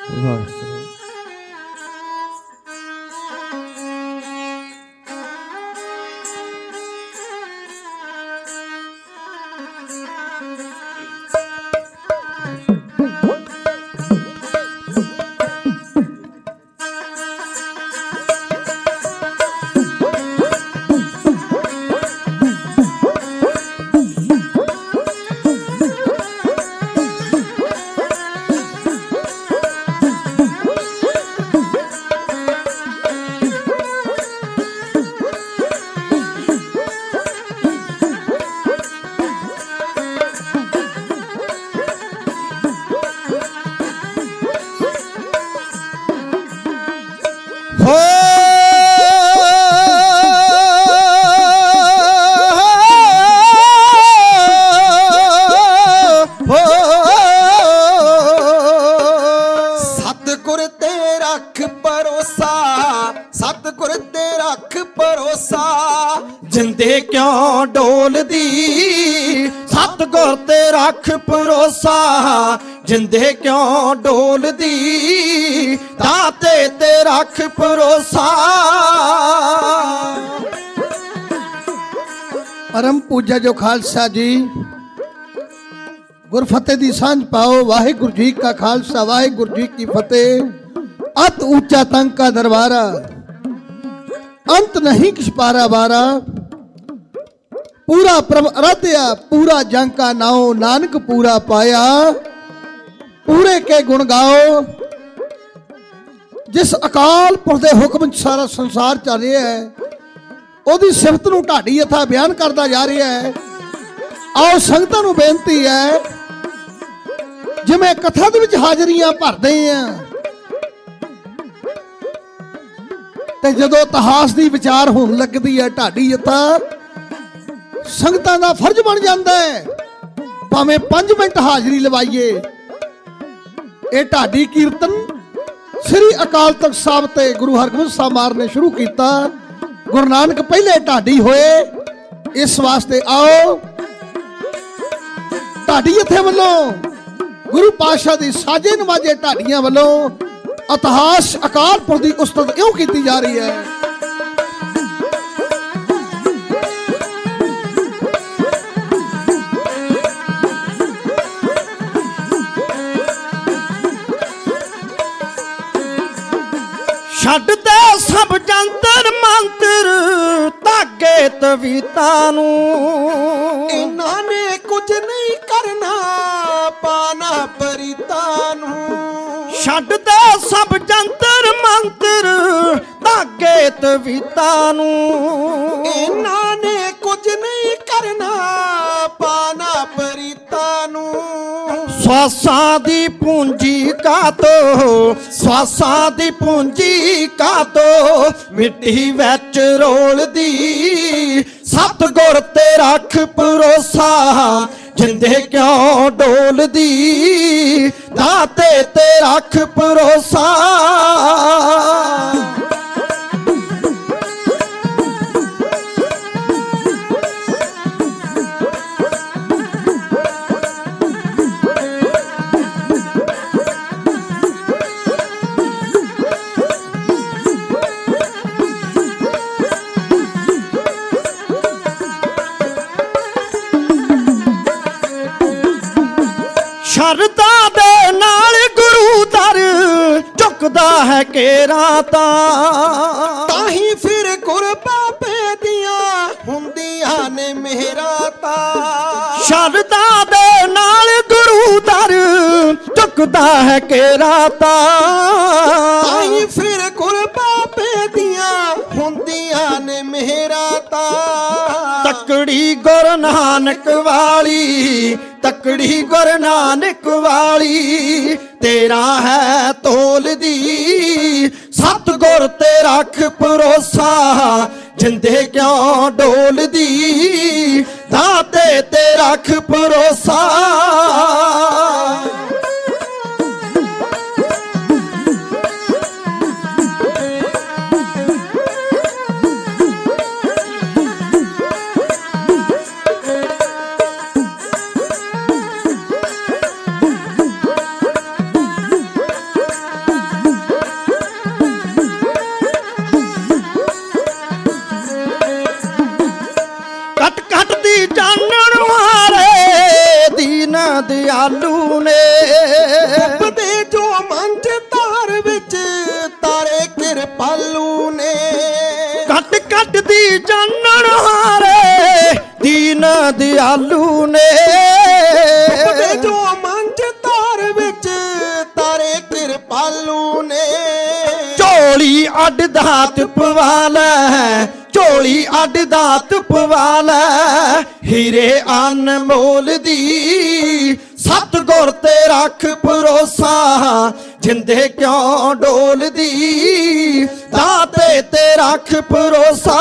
ਵਾਹਿਗੁਰੂ। सतगुर ते रख भरोसा, सतगुर ते रख भरोसा, जिंदे क्यों डोलदी। सतगुर ते रख भरोसा, जिंदे क्यों डोलदी। दाते ते रख भरोसा। परम पूजा जो खालसा जी, गुरफतेह दी सांझ पाओ। वाहिगुरु जी का खालसा, वाहिगुरु जी की फतेह। अत ऊंचा तंग का दरबारा, अंत नहीं किस पारा बारा। पूरा प्रभ आराध्या, पूरा जंग का नाओ, नानक पूरा पाया। पूरे के गुण गाओ, जिस अकाल पुरख दे हुक्म सारा संसार चल रहा है, ਉਹਦੀ ਸਿਫਤ ਨੂੰ ਢਾਡੀ ਅਥਾ ਬਿਆਨ ਕਰਦਾ ਜਾ ਰਿਹਾ ਹੈ। ਆਓ ਸੰਗਤਾਂ ਨੂੰ ਬੇਨਤੀ ਹੈ, ਜਿਵੇਂ ਕਥਾ ਦੇ ਵਿੱਚ ਹਾਜ਼ਰੀਆਂ ਭਰਦੇ ਆ ਤੇ ਜਦੋਂ ਇਤਿਹਾਸ ਦੀ ਵਿਚਾਰ ਹੋਣ ਲੱਗਦੀ ਹੈ ਢਾਡੀ ਅਥਾ, ਸੰਗਤਾਂ ਦਾ ਫਰਜ਼ ਬਣ ਜਾਂਦਾ ਹੈ ਭਾਵੇਂ 5 ਮਿੰਟ ਹਾਜ਼ਰੀ ਲਵਾਈਏ। ਇਹ ਢਾਡੀ ਕੀਰਤਨ ਸ੍ਰੀ ਅਕਾਲ ਤਖਤ ਸਾਹਿਬ ਤੇ ਗੁਰੂ ਹਰਗੋਬਿੰਦ ਸਾਹਿਬ ਮਹਾਰਾਜ ਨੇ ਸ਼ੁਰੂ ਕੀਤਾ। गुरु नानक पहले ढाडी होए, इस वास्ते आओ ढाडी इत्थे वालों गुरु पातशाह दी साजे नवाजे ढाडियां वालों इतिहास अकाल पुरख दी उस्तत इउं कीती जा रही है। छड्ड दे सब जंतर मंतर धागे तवीतां नूं, इन्हां ने कुछ नहीं करना पाना परीतां नूं। छड्ड दे सब जंतर मंतर धागे तवीतां नूं, इन्हां ने कुछ नहीं करना पाना परीतां नूं। स्वासां दी पूंजी का तो, स्वासां दी पूंजी का तो मिट्टी विच रोलदी। सतगुर ते रख भरोसा, जिंदे क्यों डोलदी। दाते ते रख भरोसा। शरदा दे नाल गुरु दर झुकदा है केरा ताही फिर गुर बाबे दियां हुंदियां ने मेहराता। शरदा दे नाल गुरु दर झुकदा है केरा ताही फिर गुर बाबे दियां हुंदियां ने मेहराता। तकड़ी गुरु नानक वाली, तकड़ी गुरु नानक वाली, तेरा है तोल दी। सतगुर ते रख भरोसा, जिंदे क्यों डोल दी। दाते ते रख भरोसा। ਦਿਆਲੂ ਨੇ। ਡੁੱਬਦੇ ਜੋ ਮੰਝ ਧਾਰ ਵਿੱਚ ਤਾਰੇ ਕਿਰਪਾਲੂ ਨੇ। ਕੱਟ ਕੱਟ ਦੀ ਜਾਣਨ ਹਾਰੇ ਦੀਨ ਦਿਆਲੂ ਨੇ। ਡੁੱਬਦੇ ਜੋ ਮੰਝ ਧਾਰ ਵਿੱਚ ਤਾਰੇ ਕਿਰਪਾਲੂ ਨੇ। ਝੋਲੀ ਅੱਡ ਦਾਤ ਪਵਾ ਲੈ, ਝੋਲੀ ਅੱਡ ਦਾਤ ਪਵਾ ਲੈ, ਹੀਰੇ ਅਨਮੋਲ ਦੀ ਸਤਿਗੁਰ ਤੇ ਰੱਖ ਭਰੋਸਾ, ਜਿੰਦੇ ਕਿਉਂ ਡੋਲਦੀ ਦਾਤੇ ਤੇ ਰੱਖ ਭਰੋਸਾ।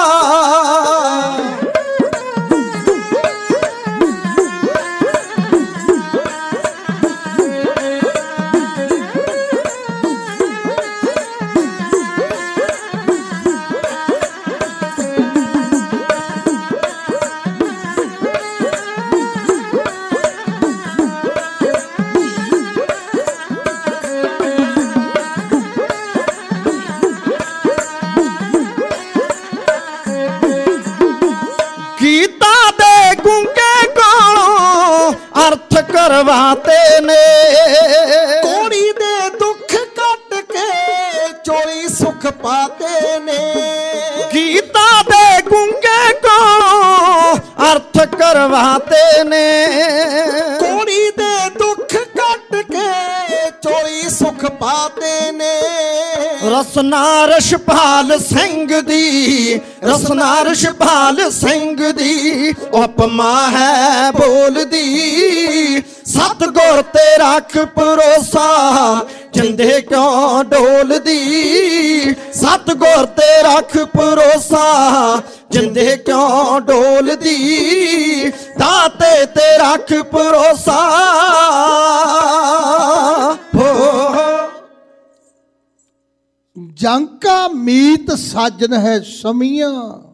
ਅਰਥ ਕਰਵਾਤੇ ਨੇ। ਕੋੜੀ ਦੇ ਦੁੱਖ ਕੱਟ ਕੇ ਚੋਲੀ ਸੁਖ ਪਾਤੇ ਨੇ। ਗੀਤਾ ਦੇ ਗੁੰਗੇ ਕੋਲੋਂ ਅਰਥ ਕਰਵਾਤੇ ਨੇ। ਕੋੜੀ ਦੇ ਦੁੱਖ ਕੱਟ ਕੇ ਚੋਲੀ ਸੁਖ ਪਾਤੇ ਨੇ। ਰਸਨਾ ਰਛਪਾਲ ਸਿੰਘ ਦੀ, ਰਸਨਾ ਰਛਪਾਲ ਸਿੰਘ ਦੀ ਉਪਮਾ ਹੈ ਬੋਲਦੀ, ਸਤਿਗੁਰ ਤੇ ਰੱਖ ਭਰੋਸਾ, ਜਿੰਦੇ ਕਿਉਂ ਡੋਲਦੀ, ਸਤਿਗੁਰ ਤੇ ਰੱਖ ਭਰੋਸਾ, ਜਿੰਦੇ ਕਿਉਂ ਡੋਲਦੀ, ਦਾਤੇ ਤੇ ਰੱਖ ਭਰੋਸਾ। जंग का मीत साजन है समिया,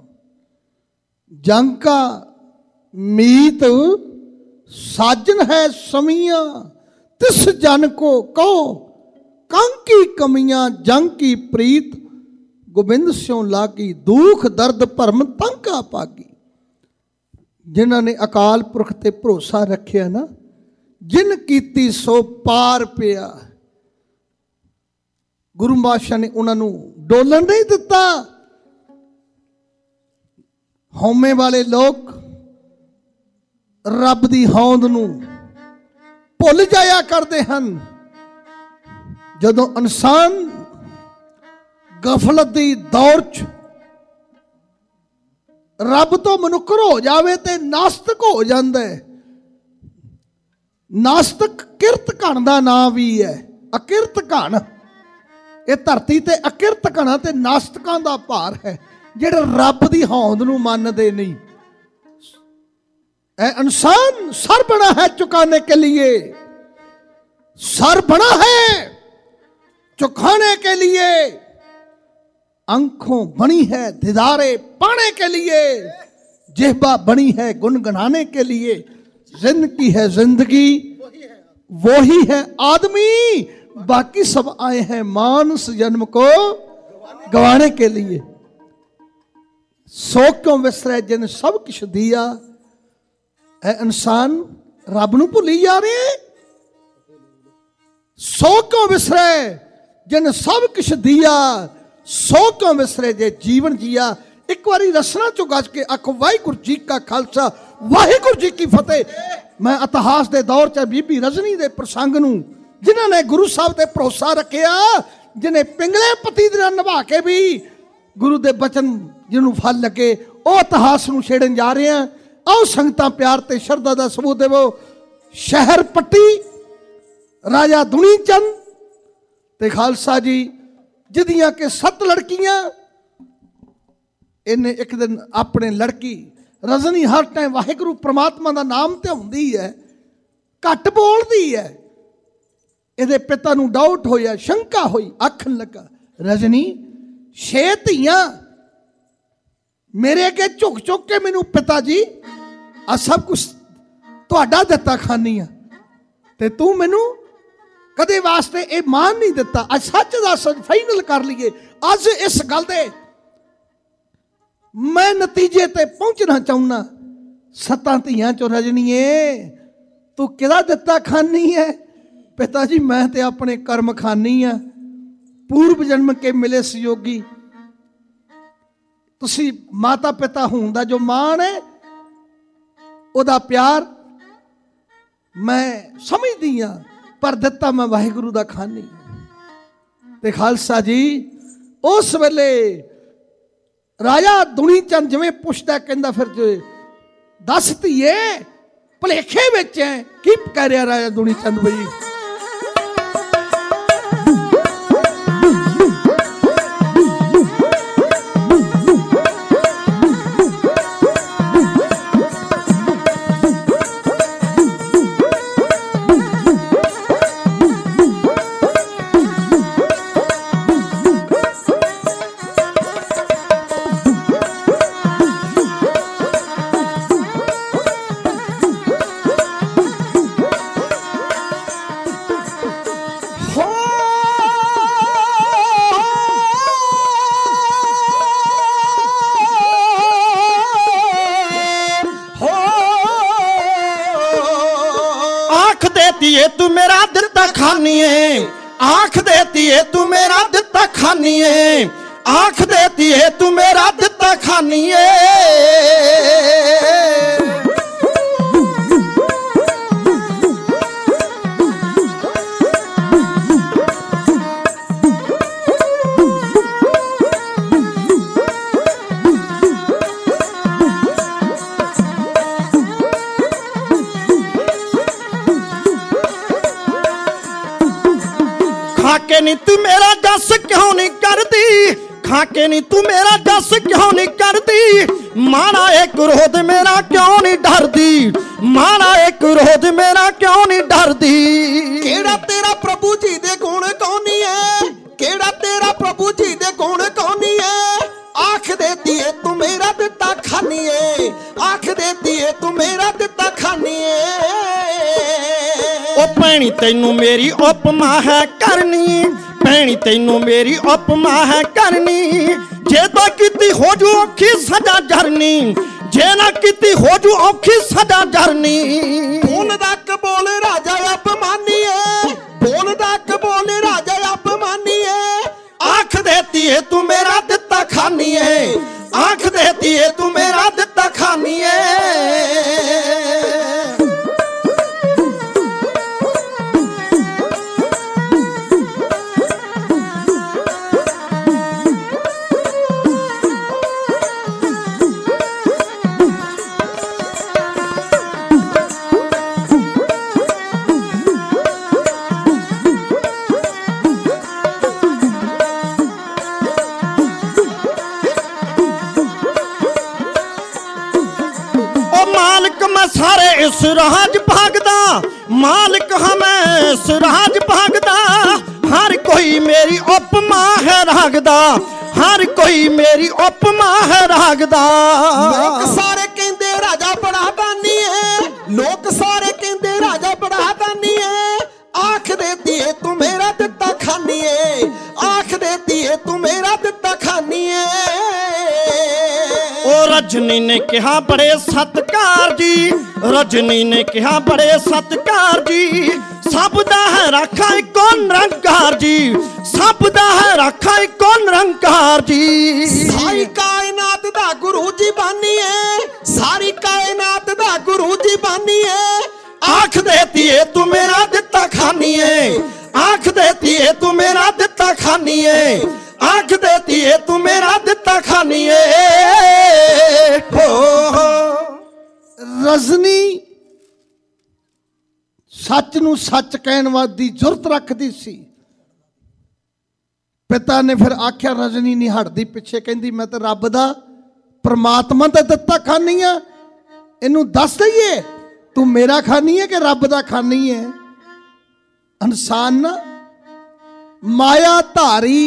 जंग का मीत साजन है समिया, तिस जन को कहो कंग की कमियां, जंग की प्रीत गोबिंद स्यों लागी, दुख दर्द भरम तंका पागी। जिन्हां ने अकाल पुरख ते भरोसा रखिया ना, जिन कीती सो पार पिया। गुरु बादशाह ने उन्होंने डोलन नहीं दिता। हौमे वाले लोग रब दी होंद नूं भुल जाया करते हैं। जदों इंसान गफलत दी दौर च रब तो मनुकर हो जावे ते नास्तिक हो जाता है। नास्तिक किरत घण दा नाम भी है, अकिरत घण। ये धरती ते अकिरत घणा ते नास्तिकां दा भार है, जिहड़े रब दी होंद नूं मनदे नहीं। ऐ इंसान सर बना है चुकाने के लिए, सर बना है चुकाने के लिए, आंखों बनी है दीदारे पाने के लिए, जिह्बा बनी है गुनगुनाने के लिए। जिंदगी है जिंदगी, वही है आदमी, बाकी सब आए हैं मानस जन्म को गवाने के लिए। सो क्यों विसरे जिन सब कुछ दिया। ऐ इंसान रब नूं भुली जा रहे हैं। सो क्यों विसरे जिन सब कुछ दिया, सो क्यों विसरे जे जीवन जिया। एक बारी रसना चो गज के आखो वाहिगुरू जी का खालसा वाहिगुरू जी की फतेह। मैं इतिहास के दौर च बीबी रजनी के प्रसंग नूं, जिन्होंने गुरु साहब ते भरोसा रखिया, जिन्हें पिंगले पति दे नाल निभा के भी गुरु दे बचन जिन्हों फल लगे, वो इतिहास नूं छेड़न जा रहे हैं। आओ संगतां प्यार ते शरदा दा सबूत देवो। शहर पट्टी राजा दुनी चंद ते खालसा जी, जिदियां के 7 लड़कियां, इन्हें एक दिन अपने लड़की रजनी हर टाइम वाहिगुरू परमात्मा का नाम तो आउंदी है, घट बोलती है। ਇਹਦੇ ਪਿਤਾ ਨੂੰ ਡਾਊਟ ਹੋਇਆ, ਸ਼ੰਕਾ ਹੋਈ, ਆਖਣ ਲੱਗਾ ਰਜਨੀ 6 ਧੀਆਂ ਮੇਰੇ ਅੱਗੇ ਝੁਕ ਝੁਕ ਕੇ ਮੈਨੂੰ ਪਿਤਾ ਜੀ ਆ ਸਭ ਕੁਝ ਤੁਹਾਡਾ ਦਿੱਤਾ ਖਾਨੀ ਆ, ਤੇ ਤੂੰ ਮੈਨੂੰ ਕਦੇ ਵਾਸਤੇ ਇਹ ਮਾਨ ਨਹੀਂ ਦਿੱਤਾ। ਅੱਜ ਸੱਚ ਦੱਸ, ਫਾਈਨਲ ਕਰ ਲਈਏ ਅੱਜ ਇਸ ਗੱਲ ਦੇ ਮੈਂ ਨਤੀਜੇ ਤੇ ਪਹੁੰਚਣਾ ਚਾਹੁੰਦਾ। 7 ਧੀਆਂ ਚੋਂ ਰਜਨੀਏ ਤੂੰ ਕਿਹਦਾ ਦਿੱਤਾ ਖਾਨੀ ਹੈ? ਪਿਤਾ ਜੀ ਮੈਂ ਤੇ ਆਪਣੇ ਕਰਮ ਖਾਨੀ ਆ, ਪੂਰਬ ਜਨਮ ਕੇ ਮਿਲੇ ਸਹਿਯੋਗੀ। ਤੁਸੀਂ ਮਾਤਾ ਪਿਤਾ ਹੋਣ ਦਾ ਜੋ ਮਾਣ ਹੈ, ਉਹਦਾ ਪਿਆਰ ਮੈਂ ਸਮਝਦੀ ਹਾਂ, ਪਰ ਦਿੱਤਾ ਮੈਂ ਵਾਹਿਗੁਰੂ ਦਾ ਖਾਨੀ। ਤੇ ਖਾਲਸਾ ਜੀ ਉਸ ਵੇਲੇ ਰਾਜਾ ਦੁਨੀ ਚੰਦ ਜਿਵੇਂ ਪੁੱਛਦਾ, ਕਹਿੰਦਾ ਫਿਰ ਜੇ ਦੱਸ ਧੀਏ ਭੁਲੇਖੇ ਵਿੱਚ ਹੈ, ਕੀ ਕਹਿ ਰਿਹਾ ਰਾਜਾ ਦੁਨੀ ਚੰਦ ਬਈ? तू मेरा दिता खानिए, आंख देती है तू मेरा दिता खानिए, आंख देती है तू मेरा दिता खानिए। खाके नी तू मेरा जस क्यों नहीं करती, खाके नी तू मेरा जस क्यों नहीं करती, माना एक क्रोध मेरा क्यों नहीं डरदी, माना एक क्रोध मेरा क्यों नहीं डरदी। केड़ा तेरा प्रभु जी दे गुण कौनी है, केड़ा तेरा प्रभु जी दे गुण कौनी है, आंख देती है तू मेरा दिता खानी है, आंख देती है तू मेरा दिता खानी है। ओ भैणी तैनू मेरी उपमा है करनी, भैणी तैनू मेरी उपमा है करनी, जे तो कीती हो जू औखी सजा जरनी, जे ना कीती हो जू औखी सजा जरनी। बोलदा कबोल राजा अपमानी है, बोलदा कबोल राजा अपमानी है, आंख देती है तू मेरा दिता खानी है, आंख देती है तू मेरा दिता खानी है। सारे इस राज भागदा मालिक हमें इस राज भागदा, हर कोई मेरी उपमा है रागदा, हर कोई मेरी उपमा है रागदा। लोग सारे कहंदे राजा बड़ा दानी है, लोग सारे कहंदे राजा बड़ा दानी है, आंख देती है तू मेरा दिता खानी है, आंख देती है तू मेरा दिता खानी है। ओ रजनी ने कहा बड़े सत्कार जी, रजनी ने कहा बड़े सत्कार जी, सब दा है राखा इको निरंकार जी, सब दा है राखा इको निरंकार जी। सारी कायनात दा गुरु जी बानी है, सारी कायनात दा गुरु जी बानी है, आंख देती है तू मेरा दिता खानी है, आंख देती है तू मेरा दिता खानी है, आंख देती है तू मेरा दिता खानी है। हो रजनी सच नूं सच कहण दी जुरत रखदी सी। पिता ने फिर आख्या, रजनी नहीं हटदी पिछे, कहंदी मैं तो रब दा परमात्मा दा दिता खानी आ, इनू दस दईए तू मेरा खानी है कि रब दा खानी है। इंसान ना माया धारी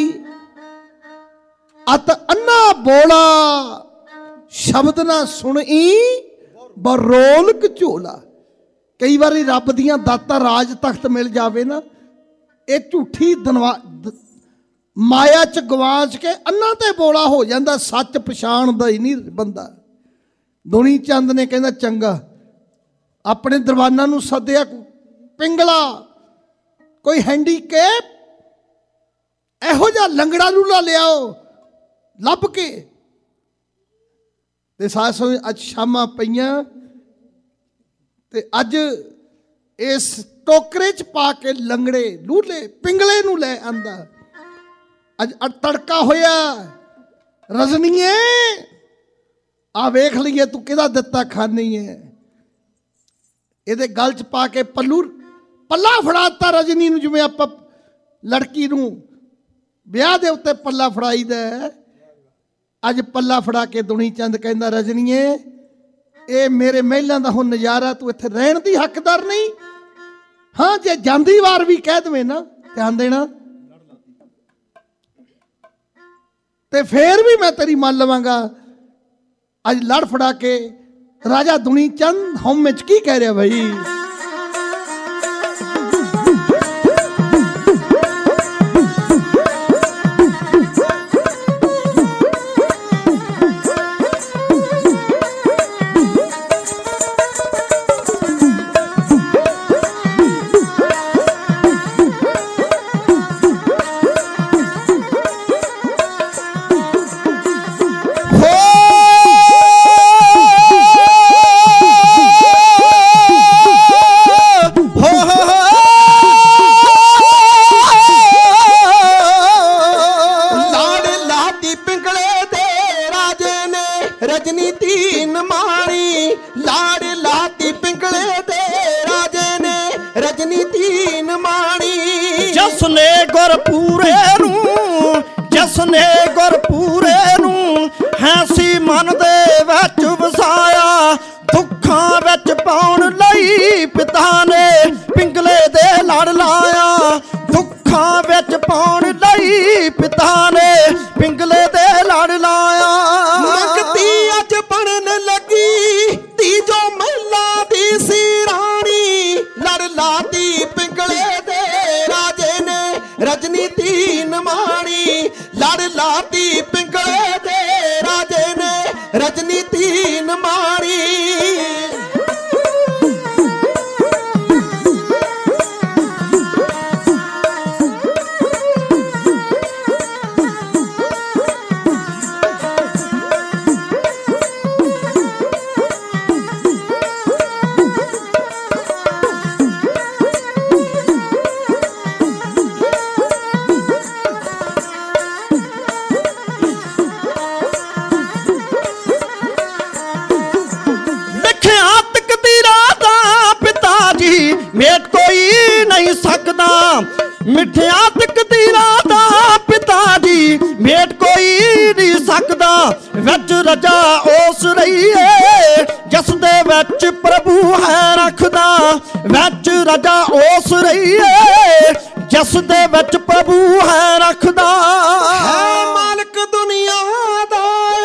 अत अन्ना बोला, शब्द ना सुनी बरोल कझोला। कई बार रब दियां दातां राज तख्त मिल जावे ना, ये झूठी माया च गवाच के अन्ना ते बोला हो जाता, सच पछाणदा ही नहीं बंदा। दुनी चंद ने कहना चंगा ਆਪਣੇ ਦਰਬਾਨਾਂ ਨੂੰ ਸੱਦਿਆ, ਪਿੰਗਲਾ ਕੋਈ ਹੈਂਡੀਕੈਪ ਇਹੋ ਜਿਹਾ ਲੰਗੜਾ ਲੂਲਾ ਲਿਆਓ ਲੱਭ ਕੇ। ਤੇ ਸਾਸੋਂ ਅੱਜ ਸ਼ਾਮਾਂ ਪਈਆਂ ਤੇ ਅੱਜ ਇਸ ਟੋਕਰੇ 'ਚ ਪਾ ਕੇ ਲੰਗੜੇ ਲੂਲੇ ਪਿੰਗਲੇ ਨੂੰ ਲੈ ਆਂਦਾ। ਅੱਜ ਤੜਕਾ ਹੋਇਆ, ਰਜਨੀਏ ਆ ਵੇਖ ਲਈਏ ਤੂੰ ਕਿਹਦਾ ਦਿੱਤਾ ਖਾਨੀ ਹੈ। ਇਹਦੇ ਗਲ 'ਚ ਪਾ ਕੇ ਪੱਲਾ ਫੜਾਤਾ ਰਜਨੀ ਨੂੰ, ਜਿਵੇਂ ਆਪਾਂ ਲੜਕੀ ਨੂੰ ਵਿਆਹ ਦੇ ਉੱਤੇ ਪੱਲਾ ਫੜਾਈਦਾ। ਅੱਜ ਪੱਲਾ ਫੜਾ ਕੇ ਦੁਨੀ ਚੰਦ ਕਹਿੰਦਾ, ਰਜਨੀਏ ਇਹ ਮੇਰੇ ਮਹਿਲਾਂ ਦਾ ਹੁਣ ਨਜ਼ਾਰਾ, ਤੂੰ ਇੱਥੇ ਰਹਿਣ ਦੀ ਹੱਕਦਾਰ ਨਹੀਂ। ਹਾਂ ਜੇ ਜਾਂਦੀ ਵਾਰ ਵੀ ਕਹਿ ਦੇਵੇਂ ਨਾ ਧਿਆਨ ਦੇਣਾ ਤੇ ਫੇਰ ਵੀ ਮੈਂ ਤੇਰੀ ਮੰਨ ਲਵਾਂਗਾ। ਅੱਜ ਲੜ ਫੜਾ ਕੇ ਰਾਜਾ ਦੁਨੀ ਚੰਦ ਹਉਮ ਵਿੱਚ ਕੀ ਕਹਿ ਰਿਹਾ ਭਾਈ? ਜਿਸਨੇ ਗੁਰਪੂਰੇ ਨੂੰ ਹੈ ਸੀ ਮਨ ਦੇ ਵਿੱਚ ਵਸਾਇਆ, ਦੁੱਖਾਂ ਵਿੱਚ ਪਾਉਣ ਲਈ ਪਿਤਾ ਨੇ ਪਿੰਗਲੇ ਦੇ ਲੜ ਲਾਇਆ। ਦੁੱਖਾਂ ਵਿੱਚ ਪਾਉਣ ਲਈ ਪਿਤਾ ਨੇ ਪਿੰਗਲੇ ਦੇ ਲੜ ਲਾਇਆ। ਮੰਗਤੀ ਅੱਜ ਬਣਨ ਲੱਗੀ ਤੀਜੋ ਮਹਿਲਾ ਦੀ ਸੀ ਰਾਣੀ, ਲੜ ਲਾਤੀ ਪਿੰਗਲੇ ਦੇ ਰਾਜੇ ਨੇ ਰਜਨੀ ਤੀਨ ਮਾਣੀ। ਲੜ ਲਾਤੀ ਪਿੰਗਲੇ ਦੇ ਰਾਜੇ ਨੇ ਰਜਨੀ ਤੀਨ ਮਾਣੀ। ਮੇਟ ਕੋਈ ਨਹੀਂ ਸਕਦਾ, ਮਿੱਠਿਆ ਤਕਦੀਰਾਂ ਦਾ ਪਿਤਾ ਜੀ ਮੇਟ ਕੋਈ ਨਹੀਂ ਸਕਦਾ। ਵਿੱਚ ਰਜਾ ਉਸ ਰਹੀਏ ਜਿਸ ਦੇ ਵਿੱਚ ਪ੍ਰਭੂ ਹੈ ਰੱਖਦਾ। ਵਿੱਚ ਰਜਾ ਉਸ ਰਹੀਏ ਜਿਸ ਦੇ ਵਿੱਚ ਪ੍ਰਭੂ ਹੈ ਰੱਖਦਾ। ਹੈ ਮਾਲਕ ਦੁਨੀਆ ਦਾ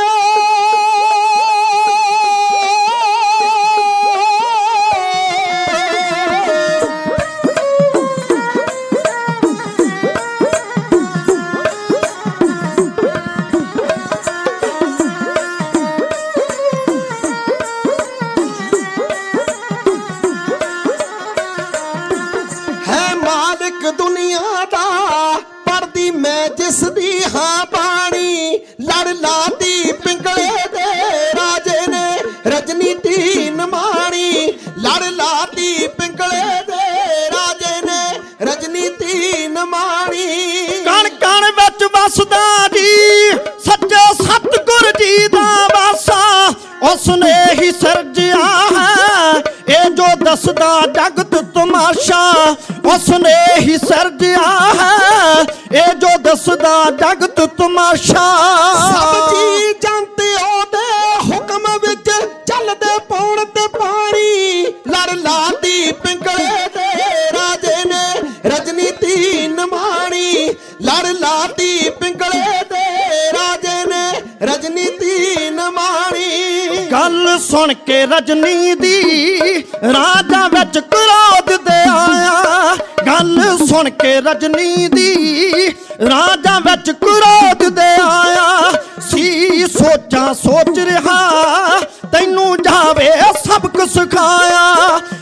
ਦੁਨੀਆ ਦਾ ਪੜਦੀ ਮੈਂ ਜਿਸ ਦੀ ਹਾਂ ਬਾਣੀ। ਲੜ ਲਾਤੀ ਪਿੰਗਲੇ ਦੇ ਰਾਜੇ ਨੇ ਰਜਨੀ ਤੀਨ ਮਾਣੀ। ਲੜ ਲਾਤੀ ਪਿੰਗਲੇ ਦੇ ਰਾਜੇ ਨੇ ਰਜਨੀ ਤੀਨ ਮਾਣੀ। ਕਣ ਕਣ ਵਿੱਚ ਵਸਦਾ ਜੀ ਸੱਚੇ ਸਤਿਗੁਰ ਜੀ ਦਾ ਵਾਸਾ, ਉਸਨੇ ਹੀ ਸਿਰਜਿਆ ਹੈ ਇਹ ਜੋ ਦੱਸਦਾ ਜਗਤ ਤਮਾਸ਼ਾ। ਉਸਨੇ ਹੀ ਸਿਰਜਿਆ ਹੈ ਇਹ ਜੋ ਦੱਸਦਾ ਜਗਤ ਤਮਾਸ਼ਾ। ਸਭ ਜੀ ਜਾਂਦੇ ਉਹਦੇ ਹੁਕਮ ਵਿੱਚ ਚੱਲਦੇ ਪੌਣ ਤੇ ਪਾਣੀ। ਲੜ ਲਾਤੀ ਪਿੰਗਲੇ ਦੇ ਰਾਜੇ ਨੇ ਰਜਨੀ ਤੀਨ ਮਾਣੀ। ਲੜ ਲਾਤੀ ਪਿੰਗਲੇ ਦੇ ਰਾਜੇ ਨੇ ਰਜਨੀ ਤੀਨ ਮਾਣੀ। ਗੱਲ ਸੁਣ ਕੇ ਰਜਨੀ ਦੀ ਰਾਜਾ ਵਿੱਚ ਕ੍ਰੋਧ ਦੇ ਆਇਆ। ਗੱਲ ਸੁਣ ਕੇ ਰਜਨੀ ਦੀ ਰਾਜਾ ਵਿੱਚ ਕ੍ਰੋਧ ਦੇ ਆਇਆ। ਸੀ ਸੋਚਾਂ ਸੋਚ ਰਿਹਾ ਤੈਨੂੰ ਜਾਵੇ ਸਬਕ ਸਿਖਾਇਆ।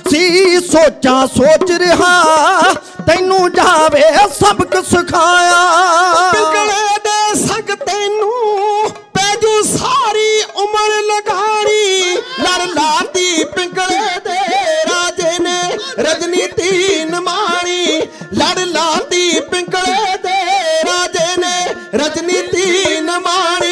ਬੱਚਾ ਸੋਚ ਰਿਹਾ ਤੈਨੂੰ ਜਾਵੇ ਸਬਕ ਸਿਖਾਇਆ। ਪਿੰਗਲੇ ਦੇ ਸੰਗ ਤੈਨੂੰ ਪੈਜੂ ਸਾਰੀ ਉਮਰ ਲਗਾਣੀ। ਲੜ ਲਾਤੀ ਪਿੰਗਲੇ ਦੇ ਰਾਜੇ ਨੇ ਰਜਨੀ ਤੀਨ ਮਾਣੀ। ਲੜ ਲਾਤੀ ਪਿੰਗਲੇ ਦੇ ਰਾਜੇ ਨੇ ਰਜਨੀ ਤੀਨ ਮਾਣੀ।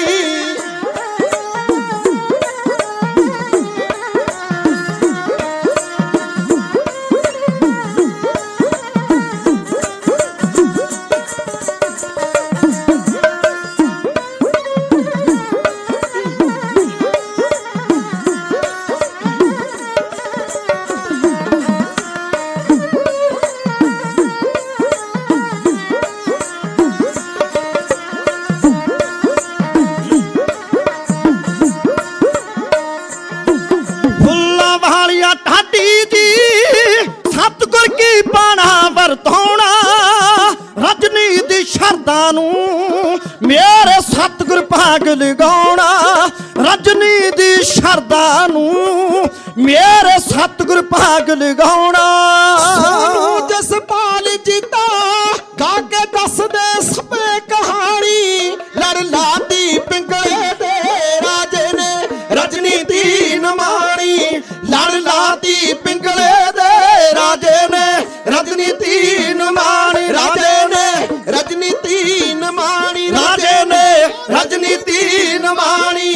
ਰਜਨੀ ਦੀ ਸ਼ਰਧਾ ਨੂੰ ਮੇਰੇ ਸਤਿਗੁਰ ਭਾਗ ਲਗਾਉਣਾ। ਰਜਨੀ ਦੀ ਸ਼ਰਧਾ ਨੂੰ ਮੇਰੇ ਸਤਿਗੁਰ ਭਾਗ ਲਗਾਉਣਾ। ਸੋਨੂੰ ਜਸਪਾਲ ਜੀਤਾ ਗਾ ਕੇ ਦੱਸਦੇ ਸਭੇ ਕਹਾਣੀ। ਲੜ ਲਾਤੀ ਪਿੰਗਲੇ ਦੇ ਰਾਜੇ ਨੇ ਰਜਨੀ ਤੀਨ ਮਾਣੀ। ਲੜ ਲਾਤੀ ਪਿੰਗਲੇ ਦੇ ਰਾਜੇ ਨੇ ਰਜਨੀ ਤੀਨ ਮਾਣੀ। ਰਾਜੇ ਨੇ ਰਜਨੀ ਤੀਨ ਮਾਣੀ। ਰਾਜੇ ਨੇ ਰਜਨੀ ਤੀਨ ਮਾਣੀ।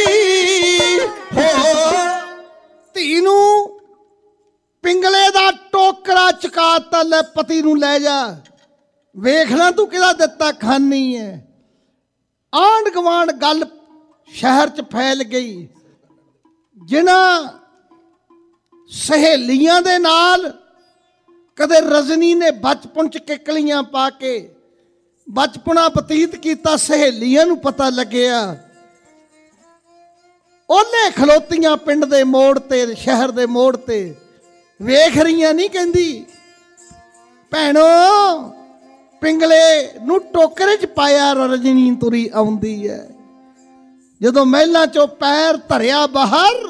ਧੀ ਨੂੰ ਪਿੰਗਲੇ ਦਾ ਟੋਕਰਾ ਚਕਾਤਾ, ਲੈ ਪਤੀ ਨੂੰ ਲੈ ਜਾ, ਵੇਖਣਾ ਤੂੰ ਕਿਹਦਾ ਦਿੱਤਾ ਖਾਨੀ ਹੈ। ਆਂਢ ਗਵਾਂਢ ਗੱਲ ਸ਼ਹਿਰ 'ਚ ਫੈਲ ਗਈ। ਜਿਨ੍ਹਾਂ ਸਹੇਲੀਆਂ ਦੇ ਨਾਲ ਕਦੇ ਰਜਨੀ ਨੇ ਬਚਪਨ 'ਚ ਕਿਕਲੀਆਂ ਪਾ ਕੇ ਬਚਪਨਾ ਬਤੀਤ ਕੀਤਾ, ਸਹੇਲੀਆਂ ਨੂੰ ਪਤਾ ਲੱਗਿਆ। ਉਹਨੇ ਖਲੋਤੀਆਂ ਪਿੰਡ ਦੇ ਮੋੜ ਤੇ, ਸ਼ਹਿਰ ਦੇ ਮੋੜ ਤੇ ਵੇਖ ਰਹੀਆਂ, ਨਹੀਂ ਕਹਿੰਦੀ ਭੈਣੋ ਪਿੰਗਲੇ ਨੂੰ ਟੋਕਰੇ 'ਚ ਪਾਇਆ ਰਜਨੀ ਤੁਰੀ ਆਉਂਦੀ ਹੈ। ਜਦੋਂ ਮਹਿਲਾਂ 'ਚੋਂ ਪੈਰ ਧਰਿਆ ਬਾਹਰ,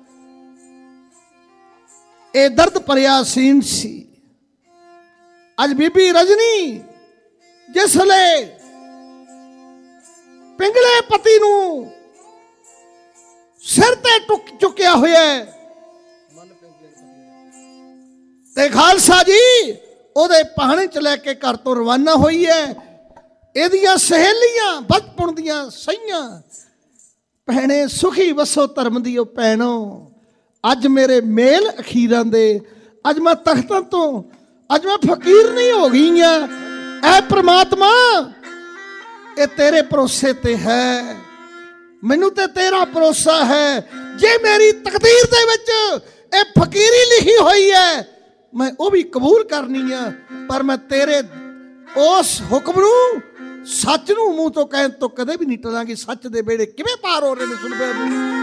ਇਹ ਦਰਦ ਭਰਿਆ ਸੀਨ ਸੀ। ਅੱਜ ਬੀਬੀ ਰਜਨੀ ਜਿਸਲੇ ਪਿੰਗਲੇ ਪਤੀ ਨੂੰ ਸਿਰ ਤੇ ਟੁੱਕ ਚੁੱਕਿਆ ਹੋਇਆ ਤੇ ਖਾਲਸਾ ਜੀ ਉਹਦੇ ਪਹਾਣੇ 'ਚ ਲੈ ਕੇ ਘਰ ਤੋਂ ਰਵਾਨਾ ਹੋਈ ਹੈ। ਇਹਦੀਆਂ ਸਹੇਲੀਆਂ ਬਚਪਨ ਦੀਆਂ ਸਈਆਂ, ਭੈਣੇ ਸੁਖੀ ਵਸੋ ਧਰਮ ਦੀ ਉਹ ਭੈਣੋ, ਅੱਜ ਮੇਰੇ ਮੇਲ ਅਖੀਰਾਂ ਦੇ, ਅੱਜ ਮੈਂ ਤਖਤਾਂ ਤੋਂ, ਅੱਜ ਮੈਂ ਫਕੀਰ ਨਹੀਂ ਹੋ ਗਈ ਆ। ਐ ਪ੍ਰਮਾਤਮਾ ਇਹ ਤੇਰੇ ਭਰੋਸੇ ਤੇ ਹੈ, ਮੈਨੂੰ ਤੇ ਤੇਰਾ ਭਰੋਸਾ ਹੈ। ਜੇ ਮੇਰੀ ਤਕਦੀਰ ਦੇ ਵਿੱਚ ਇਹ ਫਕੀਰੀ ਲਿਖੀ ਹੋਈ ਹੈ, ਮੈਂ ਉਹ ਵੀ ਕਬੂਲ ਕਰਨੀ ਆ। ਪਰ ਮੈਂ ਤੇਰੇ ਉਸ ਹੁਕਮ ਨੂੰ, ਸੱਚ ਨੂੰ ਮੂੰਹ ਤੋਂ ਕਹਿਣ ਤੋਂ ਕਦੇ ਵੀ ਨਹੀਂ ਟਲਾਂਗੀ। ਸੱਚ ਦੇ ਬੇੜੇ ਕਿਵੇਂ ਪਾਰ ਹੋ ਰਹੇ ਨੇ ਸੁਣਬੇ ਨੂੰ।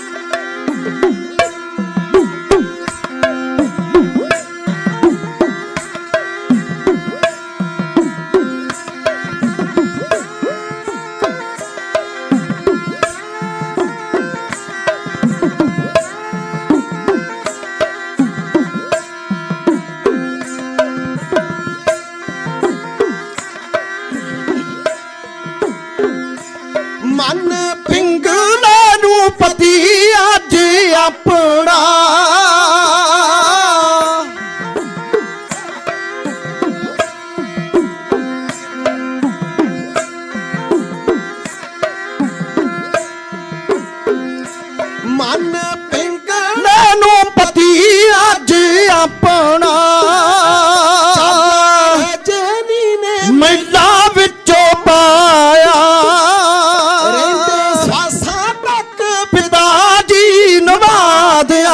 ਮਨ ਪਿੰਗਲੇ ਨੂੰ ਪਤੀ ਅੱਜ ਆਪਣਾ, ਮਨ ਪਿੰਗਲੇ ਨੂੰ ਪਤੀ ਅੱਜ ਆਪਣਾ। ਰਜਨੀ ਨੇ ਮਹਿਲਾ ਵਿੱਚੋਂ ਪਾਇਆ, ਪਿਤਾ ਜੀ ਨਵਾਦਿਆ।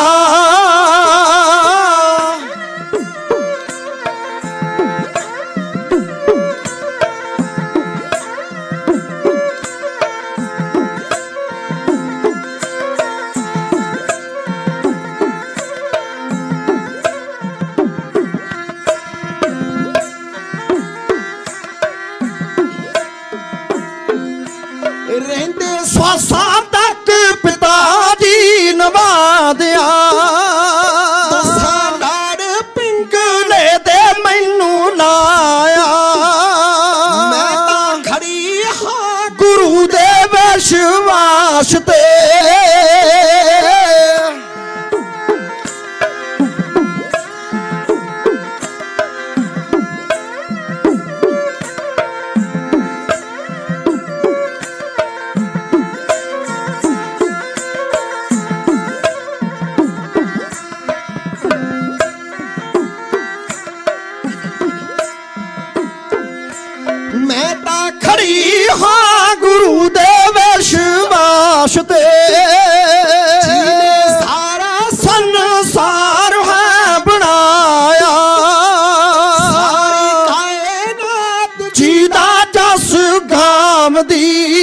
ਰਹਿੰਦੇ ਸਵਾਸਾਂ ਤੱਕ ਪਿਤਾ ਜੀ ਨਵਾਦਿਆ। ਦਸਾਂ ਲਾੜ ਮੈਂ ਤਾਂ ਖੜੀ ਹਾਂ ਗੁਰੂ ਦੇ ਵਿਸ਼ਵਾਸ ਤੇ, ਜਿਹਨੇ ਸਾਰਾ ਸੰਸਾਰ ਹੈ ਬਣਾਇਆ, ਸਾਰੀ ਕਾਇਨਾਤ ਜਿਹਦਾ ਜਸ ਗਾਵਦੀ,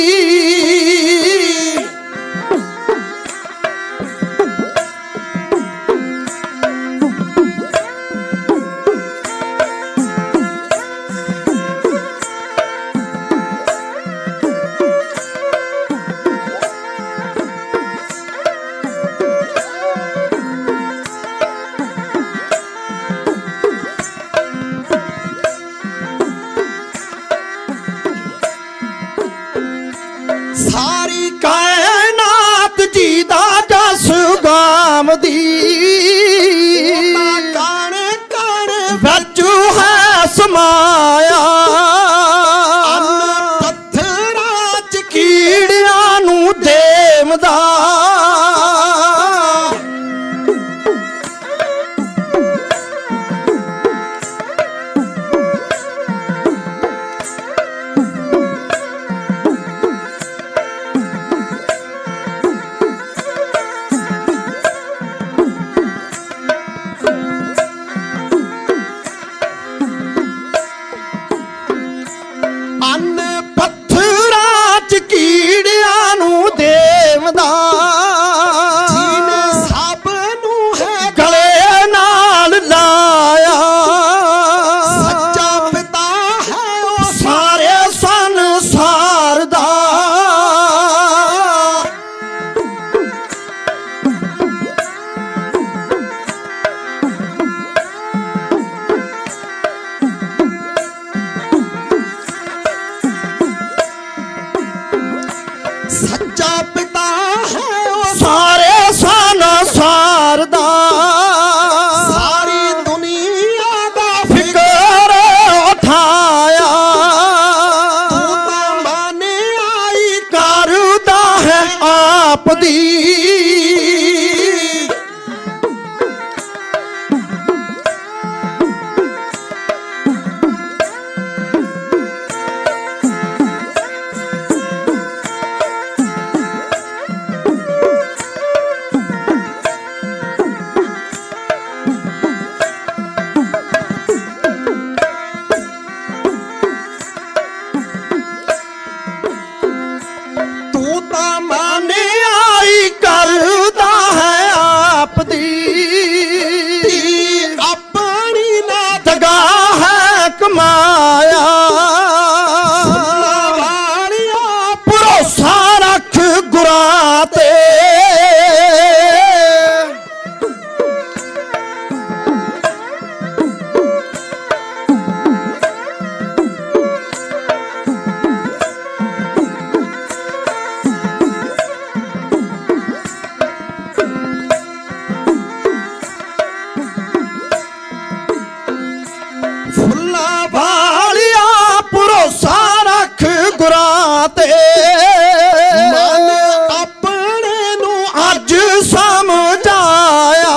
ਸਾਰੀ ਕਾਇਨਾਤ ਜਿਹਦਾ ਜਸ ਗਾਵਦੀ, ਕਣ ਕਣ ਵਿੱਚ ਹੈ ਸਮਾਇਆ, ਪੱਥਰਾਂ ਚ ਕੀੜਿਆਂ ਨੂੰ ਦੇਵਦਾ, ਅੰਨ ਪੱਥਰਾਂ ਚ ਕੀੜਿਆਂ ਨੂੰ ਦੇਵਦਾ, ਜਿਹਨੇ ਸਭ ਨੂੰ ਹੈ ਗਲੇ ਨਾਲ ਲਾਇਆ, ਸੱਚਾ ਪਿਤਾ ਹੈ ਉਹ ਸਾਰੇ ਸੰਸਾਰ ਦਾ, ਸੱਚਾ ਪਿਤਾ ਹੈ ਉਹ ਸਾਰੇ ਸੰਸਾਰ ਦਾ, ਸਾਰੀ ਦੁਨੀਆ ਦਾ ਫਿਕਰ ਉਠਾਇਆ, ਤੂੰ ਤਾਂ ਮਾਨੇ ਆਈ ਕਰਦਾ ਹੈ ਆਪ ਦੀ, ਤੂੰ ਤਾਂ ਮਾਨੇ ਆਈ ਕਰਦਾ ਹੈ ਆਪ ਦੀ, ਆਪਣੀ ਨਾ ਦਗਾ ਹੈ ਕਮਾਇਆ, ਵਾਲਿਆ ਭਰੋਸਾ ਰੱਖ ਗੁਰਾਂ ਤੇ, ਫੁੱਲਾਂ ਵਾਲਿਆ ਭਰੋਸਾ ਰੱਖ ਗੁਰਾਂ ਤੇ, ਮਨ ਆਪਣੇ ਨੂੰ ਅੱਜ ਸਮਝਾਇਆ,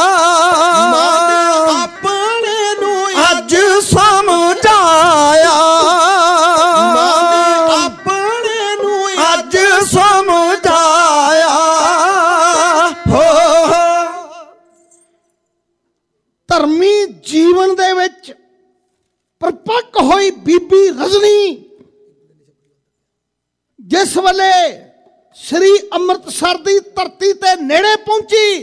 ਮਨ ਆਪਣੇ ਨੂੰ ਅੱਜ ਸਮਝਾਇਆ, ਮਨ ਆਪਣੇ ਨੂੰ ਅੱਜ ਸਮਝਾਇਆ, ਹੋ ਧਰਮੀ ਜੀਵਨ ਦੇ ਵਿੱਚ ਪਰਪੱਕ ਹੋਈ ਬੀਬੀ ਰਜਨੀ ਜਿਸ ਵੇਲੇ ਸ੍ਰੀ ਅੰਮ੍ਰਿਤਸਰ ਦੀ ਧਰਤੀ ਤੇ ਨੇੜੇ ਪਹੁੰਚੀ,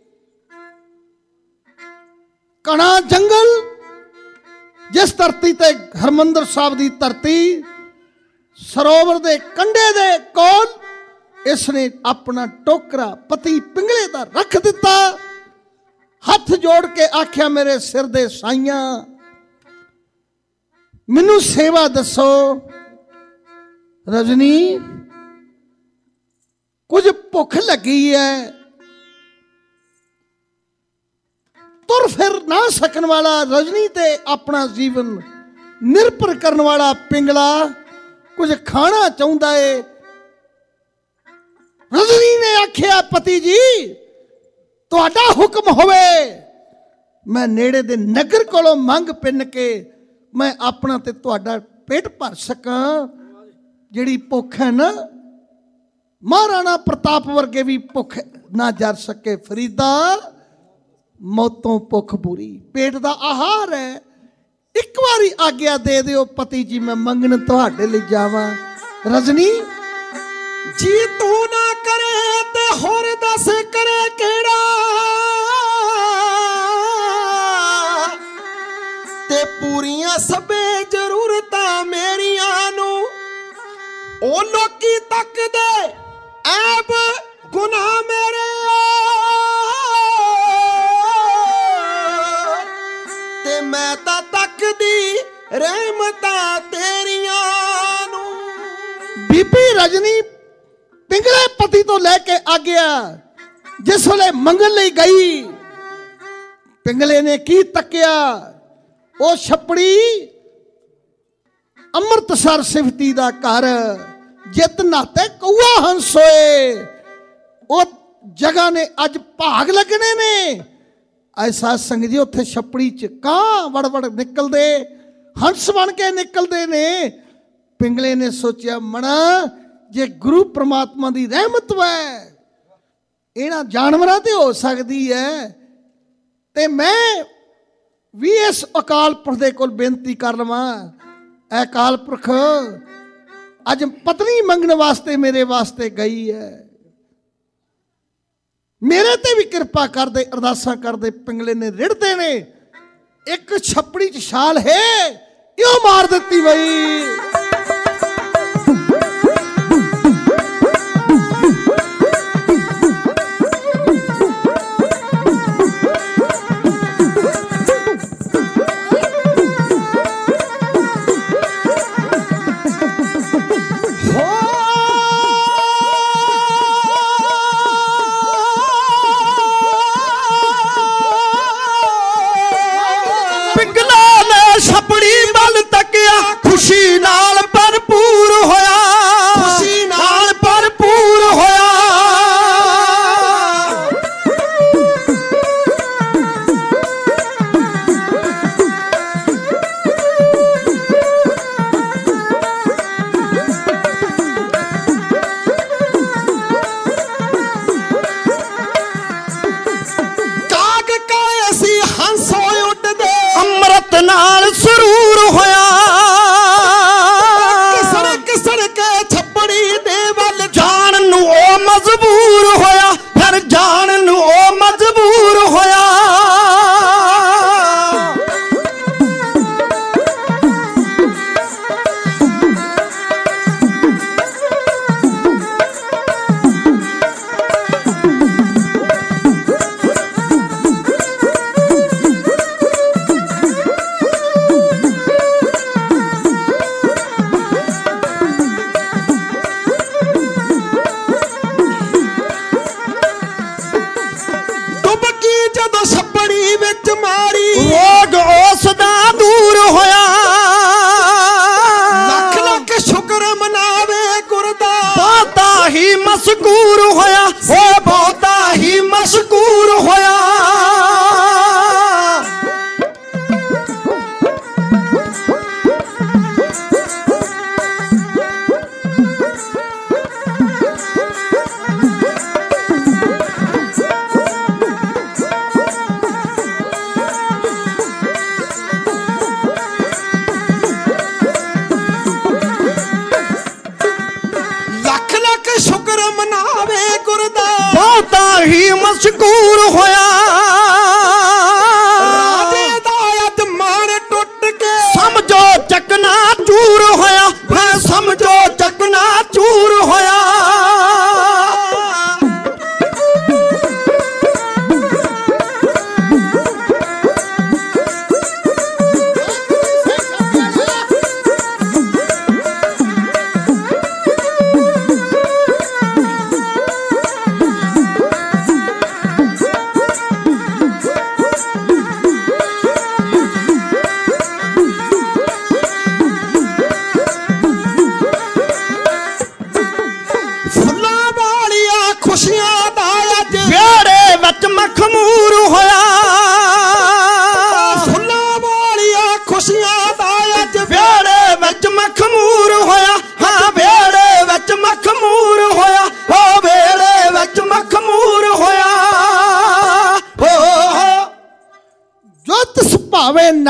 ਕਣਾ ਜੰਗਲ ਜਿਸ ਧਰਤੀ ਤੇ ਹਰਮੰਦਰ ਸਾਹਿਬ ਦੀ ਧਰਤੀ ਸਰੋਵਰ ਦੇ ਕੰਢੇ ਦੇ ਕੋਲ, ਇਸ ਨੇ ਆਪਣਾ ਟੋਕਰਾ ਪਤੀ ਪਿੰਗਲੇ ਦਾ ਰੱਖ ਦਿੱਤਾ, ਹੱਥ ਜੋੜ ਕੇ ਆਖਿਆ ਮੇਰੇ ਸਿਰ ਦੇ ਸਾਈਆਂ ਮੈਨੂੰ ਸੇਵਾ ਦੱਸੋ। ਰਜਨੀ ਕੁਝ ਭੁੱਖ ਲੱਗੀ ਹੈ, ਤੁਰ ਫਿਰ ਨਾ ਸਕਣ ਵਾਲਾ ਰਜਨੀ ਤੇ ਆਪਣਾ ਜੀਵਨ ਨਿਰਭਰ ਕਰਨ ਵਾਲਾ ਪਿੰਗਲਾ ਕੁਝ ਖਾਣਾ ਚਾਹੁੰਦਾ ਏ। ਰਜਨੀ ਨੇ ਆਖਿਆ ਪਤੀ ਜੀ ਤੁਹਾਡਾ ਹੁਕਮ ਹੋਵੇ, ਮੈਂ ਨੇੜੇ ਦੇ ਨਗਰ ਕੋਲੋਂ ਮੰਗ ਪਿੰਨ ਕੇ ਮੈਂ ਆਪਣਾ ਤੇ ਤੁਹਾਡਾ पेट भर सकां। जिहड़ी भुख है ना, महाराणा प्रताप वर्गे भी भुख ना जर सके। फरीदा मौतों भुख बुरी, पेट दा आहार है। एक बारी आग्ञा दे दिओ पति जी, मैं मंगन तुहाडे लई जावां। रजनी जी तू ना करे ते होर दस करे केड़ा, ते पूरियां सबे जरूरतां मेरियां नू ओ लोकी तक दे ऐब गुनाह मेरे, ते मैं तां तकदी रहमतां तेरियां नू। बीबी रजनी पिंगले पति तो लेके आ गया। जिस वेले मंगन लई गई, पिंगले ने की तकिया, ओ छपड़ी अमृतसर सिफती दा घर, जित नाते कौआ हंस होए, ओ जगह ने अज भाग लगने ने। ऐसा संग जी उत्थे छपड़ी च कां वड़ निकलदे, हंस बन के निकलदे ने। पिंगले ने सोचा, मना जे गुरु परमात्मा दी रहमत है इन्हां जानवरां ते हो सकदी है, ते मैं भी इस अकाल पुरख दे कोल बेनती कर लवां, ऐ अकाल पुरख अज पत्नी मंगण वास्ते मेरे वास्ते गई है, मेरे ते भी कृपा कर दे। अरदासां कर दे। पिंगले ने रिड़दे ने एक छपड़ी च छाल है, इहो मार दित्ती बई। खुशी नाल भरपूर होया, खुशी नाल भरपूर होया। काग काए सी हंस उड़ दे, अमृत नाल सरूर होया। मजबूर होया, फिर जान नू ओ मजबूर होया। रोग उसदा दूर होया, लख लख शुक्र मनावे गुरदा, बहुता ही मशकूर होया, ओ बहुता ही मशकूर होया। बहुता ही मशकूर होया, राजे दा अदमान टुट के समझो चकना चूर होया, मैं समझो चकना चूर होया।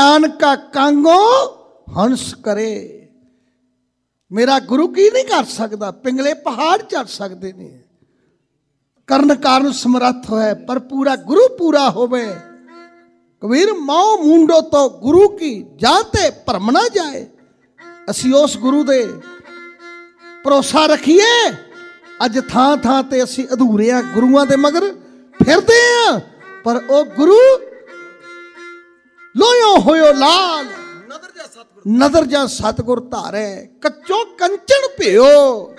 ਨਾਨਕਾ ਕਾਂਗੋ ਹੰਸ ਕਰੇ। ਮੇਰਾ ਗੁਰੂ ਕੀ ਨਹੀਂ ਕਰ ਸਕਦਾ? ਪਿੰਗਲੇ ਪਹਾੜ ਚੜ ਸਕਦੇ ਨੇ, ਕਰਨ ਕਾਰਨ ਸਮਰੱਥ ਹੋਏ, ਪਰ ਪੂਰਾ ਗੁਰੂ ਪੂਰਾ ਹੋਵੇ। ਕਬੀਰ ਮਾਓ ਮੁੰਡੋ ਤੋਂ ਗੁਰੂ ਕੀ ਜਾਤੇ ਭਰਮ ਨਾ ਜਾਏ। ਅਸੀਂ ਉਸ ਗੁਰੂ ਦੇ ਭਰੋਸਾ ਰੱਖੀਏ। ਅੱਜ ਥਾਂ ਥਾਂ ਤੇ ਅਸੀਂ ਅਧੂਰੇ ਆ, ਗੁਰੂਆਂ ਦੇ ਮਗਰ ਫਿਰਦੇ ਆ, ਪਰ ਉਹ ਗੁਰੂ ਲੋਇਓ ਹੋਇਓ ਲਾਲ ਨਦਰ ਜਾਂ ਸਤਿਗੁਰ ਧਾਰੇ, ਕੱਚੋ ਕੰਚਨ ਭਿਓ।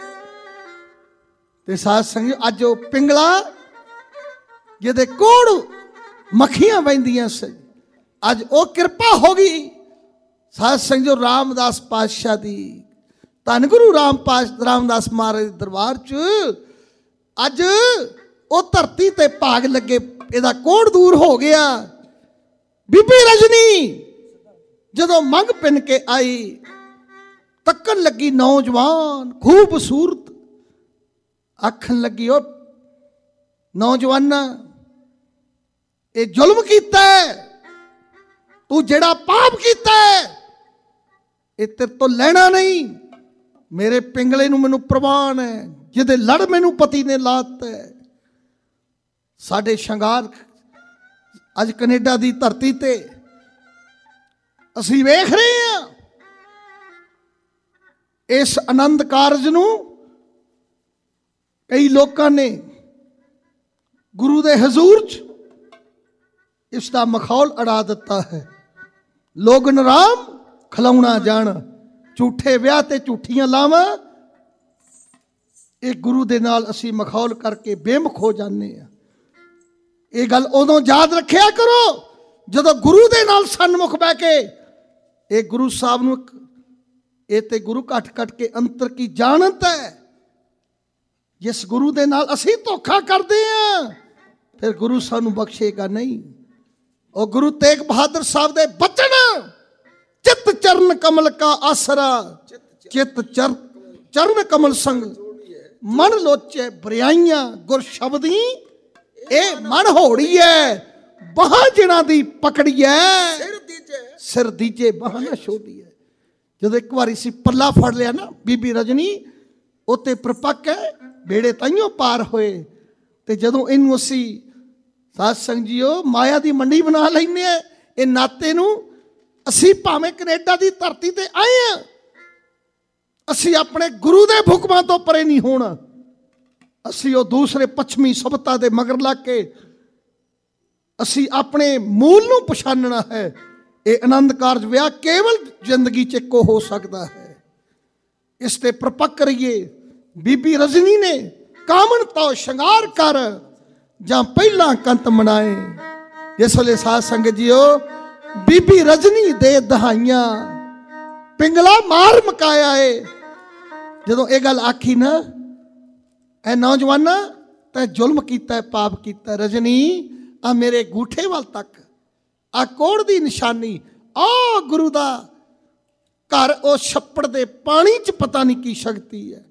ਤੇ ਸਾਧ ਸੰਗਤ ਅੱਜ ਉਹ ਪਿੰਗਲਾ ਜਿਹਦੇ ਕੋਲ ਮੱਖੀਆਂ ਬਹਿੰਦੀਆਂ ਸੀ, ਅੱਜ ਉਹ ਕਿਰਪਾ ਹੋ ਗਈ। ਸਾਧ ਸੰਗਤ ਰਾਮਦਾਸ ਪਾਤਸ਼ਾਹ ਦੀ, ਧੰਨ ਗੁਰੂ ਰਾਮਦਾਸ ਮਹਾਰਾਜ ਦੇ ਦਰਬਾਰ 'ਚ ਅੱਜ ਉਹ ਧਰਤੀ ਤੇ ਭਾਗ ਲੱਗੇ, ਇਹਦਾ ਕੋੜ ਦੂਰ ਹੋ ਗਿਆ। ਬੀਬੀ ਰਜਨੀ ਜਦੋਂ ਮੰਗ ਪਿੰਨ ਕੇ ਆਈ, ਤੱਕਣ ਲੱਗੀ ਨੌਜਵਾਨ ਖੂਬਸੂਰਤ, ਆਖਣ ਲੱਗੀ ਉਹ ਨੌਜਵਾਨਾ, ਇਹ ਜ਼ੁਲਮ ਕੀਤਾ ਹੈ, ਤੂੰ ਜਿਹੜਾ ਪਾਪ ਕੀਤਾ ਹੈ ਇਹ ਤੇਰੇ ਤੋਂ ਲੈਣਾ ਨਹੀਂ। ਮੇਰੇ ਪਿੰਗਲੇ ਨੂੰ ਮੈਨੂੰ ਪ੍ਰਵਾਨ ਹੈ, ਜਿਹਦੇ ਲੜ ਮੈਨੂੰ ਪਤੀ ਨੇ ਲਾਤ ਹੈ। ਸਾਡੇ ਸ਼ਿੰਗਾਰ ਅੱਜ ਕੈਨੇਡਾ ਦੀ ਧਰਤੀ ਤੇ ਅਸੀਂ ਵੇਖ ਰਹੇ ਹਾਂ, ਇਸ ਆਨੰਦ ਕਾਰਜ ਨੂੰ ਕਈ ਲੋਕਾਂ ਨੇ ਗੁਰੂ ਦੇ ਹਜ਼ੂਰ 'ਚ ਇਸ ਦਾ ਮਖੌਲ ਅੜਾ ਦਿੱਤਾ ਹੈ। ਲੋਗਨ ਰਾਮ ਖਲਾਉਣਾ ਜਾਣ, ਝੂਠੇ ਵਿਆਹ ਤੇ ਝੂਠੀਆਂ ਲਾਵਾਂ, ਇਹ ਗੁਰੂ ਦੇ ਨਾਲ ਅਸੀਂ ਮਖੌਲ ਕਰਕੇ ਬੇਮੁਖ ਹੋ ਜਾਂਦੇ ਹਾਂ। ਇਹ ਗੱਲ ਉਦੋਂ ਯਾਦ ਰੱਖਿਆ ਕਰੋ ਜਦੋਂ ਗੁਰੂ ਦੇ ਨਾਲ ਸਨਮੁਖ ਬਹਿ ਕੇ ਇਹ ਗੁਰੂ ਸਾਹਿਬ ਨੂੰ, ਇਹ ਤੇ ਗੁਰੂ ਘਟ ਘਟ ਕੇ ਅੰਤਰ ਕੀ ਜਾਣਤ ਹੈ। ਜਿਸ ਗੁਰੂ ਦੇ ਨਾਲ ਅਸੀਂ ਧੋਖਾ ਕਰਦੇ ਹਾਂ, ਫਿਰ ਗੁਰੂ ਸਾਨੂੰ ਬਖਸ਼ੇਗਾ ਨਹੀਂ। ਉਹ ਗੁਰੂ ਤੇਗ ਬਹਾਦਰ ਸਾਹਿਬ ਦੇ ਬਚਨ, ਚਿਤ ਚਰਨ ਕਮਲ ਕਾ ਆਸਰਾ, ਚਿਤ ਚਰਨ ਕਮਲ ਸੰਗ ਮਨ ਲੋਚੇ ਬਰਿਆਈਆਂ, ਗੁਰ ਸ਼ਬਦੀ ਇਹ ਮਨ ਹੋੜੀ ਹੈ, ਬਾਹਾਂ ਜਿਨ੍ਹਾਂ ਦੀ ਪਕੜੀ ਹੈ, ਸਿਰ ਦੀਜੇ ਬਾਹਾਂ ਨਾ ਛੋੜੀ ਹੈ। ਜਦੋਂ ਇੱਕ ਵਾਰੀ ਸੀ ਪੱਲਾ ਫੜ ਲਿਆ ਨਾ ਬੀਬੀ ਰਜਨੀ, ਉੱਤੇ ਪ੍ਰਪੱਕ ਹੈ, ਬੇੜੇ ਤਾਈਓ ਪਾਰ ਹੋਏ। ਤੇ ਜਦੋਂ ਇਹਨੂੰ ਅਸੀਂ ਸਾਧ ਸੰਗਤ ਜੀਓ ਮਾਇਆ ਦੀ ਮੰਡੀ ਬਣਾ ਲੈਂਦੇ ਆ, ਇਹ ਨਾਤੇ ਨੂੰ ਅਸੀਂ ਭਾਵੇਂ ਕੈਨੇਡਾ ਦੀ ਧਰਤੀ ਤੇ ਆਏ ਆ, ਅਸੀਂ ਆਪਣੇ ਗੁਰੂ ਦੇ ਹੁਕਮਾਂ ਤੋਂ ਪਰੇ ਨਹੀਂ ਹੋਣਾ। ਅਸੀਂ ਉਹ ਦੂਸਰੇ ਪੱਛਮੀ ਸਭਤਾ ਦੇ ਮਗਰ ਲੱਗ ਕੇ ਅਸੀਂ ਆਪਣੇ ਮੂਲ ਨੂੰ ਪਛਾਣਨਾ ਹੈ। ਇਹ ਆਨੰਦ ਕਾਰਜ ਵਿਆਹ ਕੇਵਲ ਜ਼ਿੰਦਗੀ 'ਚ ਇੱਕੋ ਹੋ ਸਕਦਾ ਹੈ। ਇਸ ਤੇ ਪ੍ਰਪੱਕ ਰਹੀਏ। ਬੀਬੀ ਰਜਨੀ ਨੇ ਕਾਮਣ ਤੋਂ ਸ਼ਿੰਗਾਰ ਕਰ ਜਾਂ ਪਹਿਲਾਂ ਕੰਤ ਮਨਾਏ। ਜਿਸ ਵੇਲੇ ਸਾਧ ਸੰਗਤ ਜੀਓ ਬੀਬੀ ਰਜਨੀ ਦੇ ਦਹਾਈਆਂ ਪਿੰਗਲਾ ਮਾਰ ਮਕਾਇਆ ਏ, ਜਦੋਂ ਇਹ ਗੱਲ ਆਖੀ ਨਾ, ਐ ਨੌਜਵਾਨਾ ਤੈਂ ਜ਼ੁਲਮ ਕੀਤਾ, ਪਾਪ ਕੀਤਾ। ਰਜਨੀ ਆ ਮੇਰੇ ਗੂਠੇ ਵੱਲ ਤੱਕ, ਆ ਕੋੜ ਦੀ ਨਿਸ਼ਾਨੀ, ਆ ਗੁਰੂ ਦਾ ਘਰ, ਉਹ ਛੱਪੜ ਦੇ ਪਾਣੀ 'ਚ ਪਤਾ ਨਹੀਂ ਕੀ ਸ਼ਕਤੀ ਹੈ।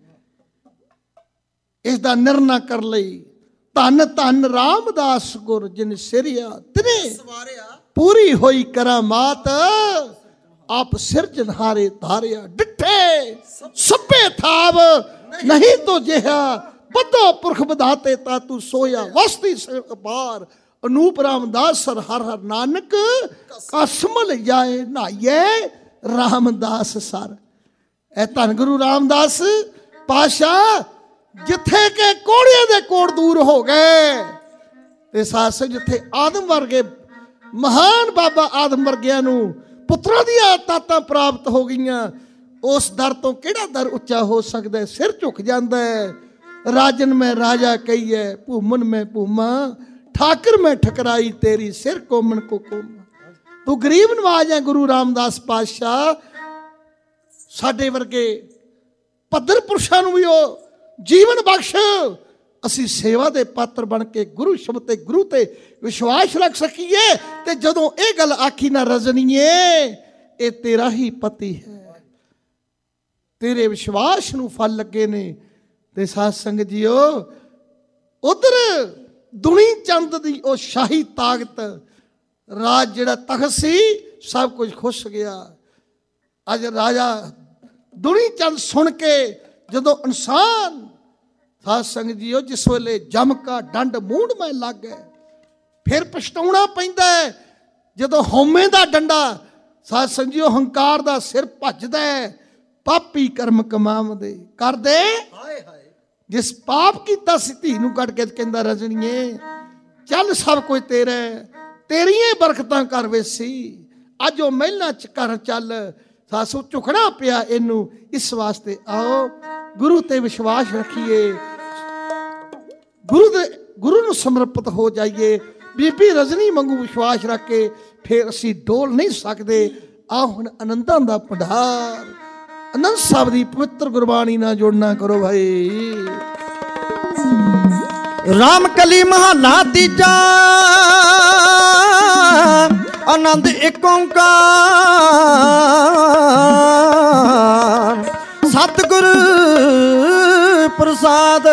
ਇਸ ਦਾ ਨਿਰਣਾ ਕਰ ਲਈ। ਧੰਨ ਧੰਨ ਰਾਮਦਾਸ ਗੁਰ ਜਿਨ ਸਿਰਿਆ ਤਿਨੇ ਪੂਰੀ ਹੋਈ ਕਰਾਮਾਤ, ਆਪ ਸਿਰਜਨਹਾਰੇ ਧਾਰਿਆ ਡਿੱਠੇ ਸਭੇ ਥਾਵ ਨਹੀਂ ਤੋ ਜਿਹਾ, ਬੱਧੋ ਪੁਰਖ ਵਧਾਤੇ ਤਾ ਤੂੰ ਸੋਇਆ, ਵਸਤੀ ਅਪਾਰ ਅਨੂਪ ਰਾਮਦਾਸ ਸਰ ਹਰ ਹਰ ਨਾਨਕ, ਕਸਮਲ ਜਾਏ ਨਾਈਏ ਰਾਮਦਾਸ ਸਰ। ਇਹ ਧੰਨ ਗੁਰੂ ਰਾਮਦਾਸ ਪਾਤਸ਼ਾਹ ਜਿੱਥੇ ਕਿ ਕੋੜਿਆਂ ਦੇ ਕੋੜ ਦੂਰ ਹੋ ਗਏ, ਤੇ ਸਾਸ ਜਿੱਥੇ ਆਦਮ ਵਰਗੇ ਮਹਾਨ ਬਾਬਾ ਆਦਮ ਵਰਗਿਆਂ ਨੂੰ ਪੁੱਤਰਾਂ ਦੀਆਂ ਤਾਤਾਂ ਪ੍ਰਾਪਤ ਹੋ ਗਈਆਂ, ਉਸ ਦਰ ਤੋਂ ਕਿਹੜਾ ਦਰ ਉੱਚਾ ਹੋ ਸਕਦਾ? ਸਿਰ ਝੁਕ ਜਾਂਦਾ ਹੈ। ਰਾਜਨ ਮੈਂ ਰਾਜਾ ਕਹੀਏ, ਭੂਮਨ ਮੈਂ ਭੂਮਾ, ਠਾਕਰ ਮੈਂ ਠਕਰਾਈ ਤੇਰੀ, ਸਿਰ ਕੋਮਣ ਕੋ ਕੋਮਾ। ਤੂੰ ਗਰੀਬ ਨਵਾਜ ਹੈ ਗੁਰੂ ਰਾਮਦਾਸ ਪਾਤਸ਼ਾਹ। ਸਾਡੇ ਵਰਗੇ ਪੱਧਰ ਪੁਰਸ਼ਾਂ ਨੂੰ ਵੀ ਉਹ ਜੀਵਨ ਬਖਸ਼, ਅਸੀਂ ਸੇਵਾ ਦੇ ਪਾਤਰ ਬਣ ਕੇ ਗੁਰੂ ਸ਼ਬਦ ਤੇ ਗੁਰੂ ਤੇ ਵਿਸ਼ਵਾਸ ਰੱਖ ਸਕੀਏ। ਤੇ ਜਦੋਂ ਇਹ ਗੱਲ ਆਖੀ ਨਾ ਰਜਨੀਏ, ਇਹ ਤੇਰਾ ਹੀ ਪਤੀ ਹੈ, ਤੇਰੇ ਵਿਸ਼ਵਾਸ ਨੂੰ ਫਲ ਲੱਗੇ ਨੇ। ਤੇ ਸਾਧ ਸੰਗਤ ਜੀਓ ਉਧਰ ਦੁਨੀ ਚੰਦ ਦੀ ਉਹ ਸ਼ਾਹੀ ਤਾਕਤ, ਰਾਜ ਜਿਹੜਾ ਤਖਤ ਸੀ ਸਭ ਕੁਝ ਖੁੱਸ ਗਿਆ। ਅੱਜ ਰਾਜਾ ਦੁਨੀ ਚੰਦ ਸੁਣ ਕੇ ਜਦੋਂ ਇਨਸਾਨ ਸਾਧ ਸੰਗਤ ਜੀਓ ਜਿਸ ਵੇਲੇ ਜਮ ਕਾ ਡੰਡ ਮੂੰਹ ਮੈਂ ਲੱਗ ਗਏ, ਫਿਰ ਪਛਤਾਉਣਾ ਪੈਂਦਾ ਹੈ ਜਦੋਂ ਹਉਮੈ ਦਾ ਡੰਡਾ ਸਾਧ ਸੰਗਤ ਜੀਓ ਹੰਕਾਰ ਦਾ ਸਿਰ ਭੱਜਦਾ ਹੈ। ਪਾਪੀ ਕਰਮ ਕਮਾਵਦੇ ਕਰਦੇ ਜਿਸ ਪਾਪ ਕੀਤਾ ਸੀ ਧੀ ਨੂੰ ਕੱਢ ਕੇ ਕਹਿੰਦਾ ਰਜਣੀਏ ਚੱਲ ਸਭ ਕੁਝ ਤੇਰਾ, ਤੇਰੀਆਂ ਬਰਕਤਾਂ ਕਰ ਵੇਸੀ। ਅੱਜ ਉਹ ਮਹਿਲਾਂ ਚ ਘਰ ਚੱਲ, ਸਾਸੂ ਝੁਕਣਾ ਪਿਆ ਇਹਨੂੰ। ਇਸ ਵਾਸਤੇ ਆਓ ਗੁਰੂ ਤੇ ਵਿਸ਼ਵਾਸ ਰੱਖੀਏ, ਗੁਰੂ ਨੂੰ ਸਮਰਪਿਤ ਹੋ ਜਾਈਏ। ਬੀਬੀ ਰਜਨੀ ਵਾਂਗੂ ਵਿਸ਼ਵਾਸ ਰੱਖ ਕੇ ਫਿਰ ਅਸੀਂ ਡੋਲ ਨਹੀਂ ਸਕਦੇ। ਆ ਹੁਣ ਆਨੰਦਾਂ ਦਾ ਭੰਡਾਰ ਆਨੰਦ ਸਾਹਿਬ ਦੀ ਪਵਿੱਤਰ ਗੁਰਬਾਣੀ ਨਾਲ ਜੁੜਨਾ ਕਰੋ ਭਾਈ। ਰਾਮ ਕਲੀ ਮਹਲਾ ਤੀਜਾ ਆਨੰਦ ਏਕ ਓੰਕਾਰ ਸਤਿਗੁਰ ਪ੍ਰਸਾਦ।